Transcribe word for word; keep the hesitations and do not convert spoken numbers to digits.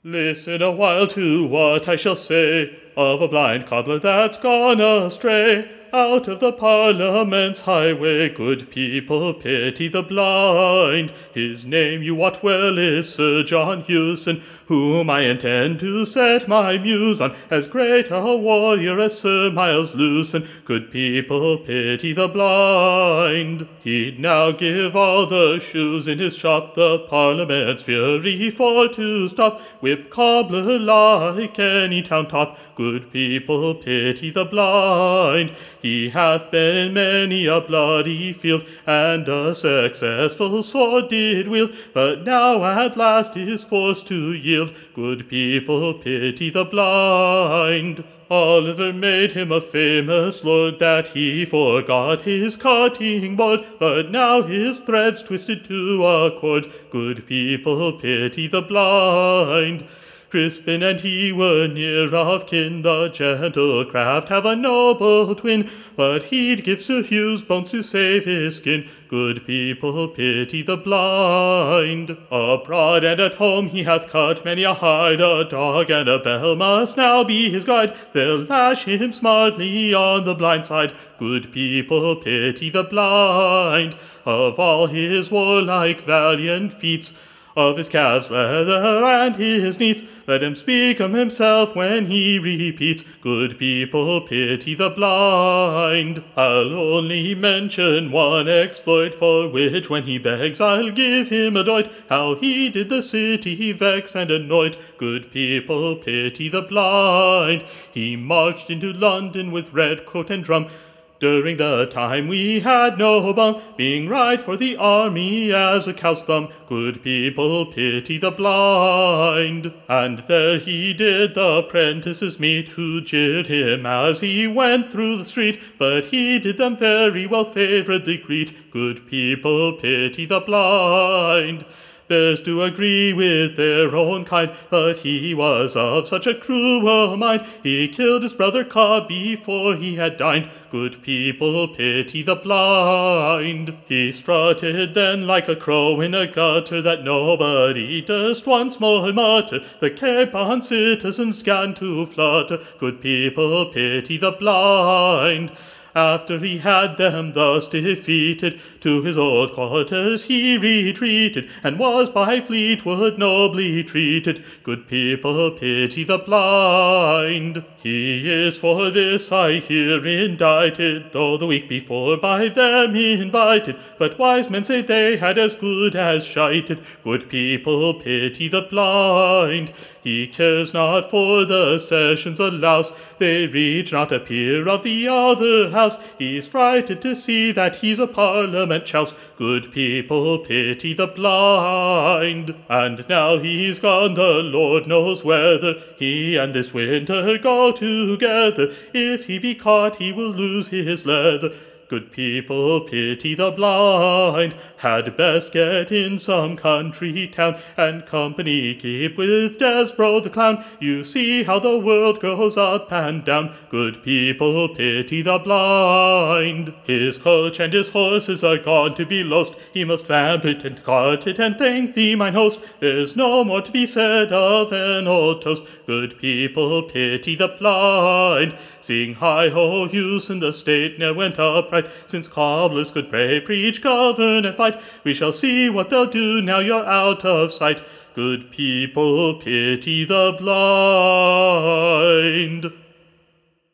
Listen a while to what I shall say of a blind cobbler that's gone astray. Out of the Parliament's highway, good people, pity the blind. His name you wot well is Sir John Hewson, whom I intend to set my muse on, as great a warrior as Sir Miles Lewson. Good people, pity the blind. He'd now give all the shoes in his shop the Parliament's fury for to stop. Whip cobbler like any town top. Good people, pity the blind. He hath been in many a bloody field, and a successful sword did wield, but now at last is forced to yield. Good people, pity the blind. Oliver made him a famous lord, that he forgot his cutting board, but now his thread's twisted to a cord. Good people, pity the blind. Crispin and he were near of kin, the gentle craft have a noble twin, but he'd give Sir Hugh's bones to save his skin. Good people, pity the blind. Abroad and at home he hath cut many a hide, a dog and a bell must now be his guide. They'll lash him smartly on the blind side. Good people, pity the blind. Of all his warlike valiant feats, of his calves' leather and his neats, let him speak 'em himself when he repeats. Good people, pity the blind. I'll only mention one exploit, for which when he begs I'll give him a doit. How he did the city vex and annoy. Good people, pity the blind. He marched into London with red coat and drum, during the time we had no bum, being right for the army as a cow's thumb. Good people, pity the blind. And there he did the prentices meet, who jeered him as he went through the street, but he did them very well favouredly greet. Good people, pity the blind. Bears do agree with their own kind, but he was of such a cruel mind, he killed his brother Cobb before he had dined. Good people, pity the blind. He strutted then like a crow in a gutter, that nobody durst once more mutter. The Capon citizens 'gan to flutter. Good people, pity the blind. After he had them thus defeated, to his old quarters he retreated, and was by Fleetwood nobly treated. Good people, pity the blind. He is for this, I hear, indicted, though the week before by them invited. But wise men say they had as good as shited. Good people, pity the blind. He cares not for the sessions a louse, they reach not a peer of the other house. He's frighted to see that he's a Parliament chouse. Good people, pity the blind. And now he's gone, the Lord knows whether he and this winter go together. If he be caught, he will lose his leather. Good people, pity the blind. Had best get in some country town, and company keep with Desborough the clown. You see how the world goes up and down. Good people, pity the blind. His coach and his horses are gone to be lost. He must vamp it and cart it and thank thee, mine host. There's no more to be said of an old toast. Good people, pity the blind. Sing hi-ho, Hewson, the state ne'er went upright, since cobblers could pray, preach, govern, and fight. We shall see what they'll do now you're out of sight. Good people, pity the blind.